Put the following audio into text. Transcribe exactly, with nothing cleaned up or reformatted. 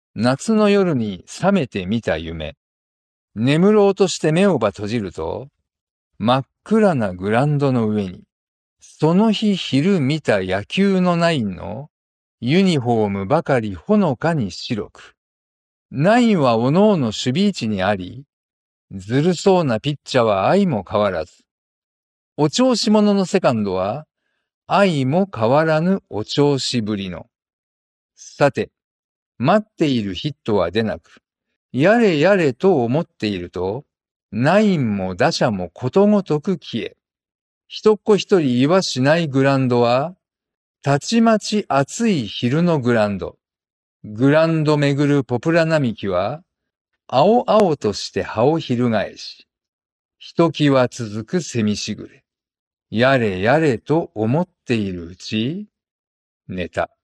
夏の夜に覚めて見た夢。眠ろうとして目をば閉じると、真っ暗なグラウンドの上に、その日昼見た野球のナインのユニフォームばかりほのかに白く。ナインはおのおの守備位置にあり、ずるそうなピッチャーは相も変わらず。お調子者のセカンドは、相も変わらぬお調子ぶりの。さて、待っているヒットは出なく、やれやれと思っていると、ナインも打者もことごとく消え、一っ子一人言わしないグラウンドは、たちまち暑い昼のグラウンド。グラウンド巡るポプラ並木は、青々として葉を翻し、ひときわ続く蝉しぐれ。やれやれと思っているうち、寝た。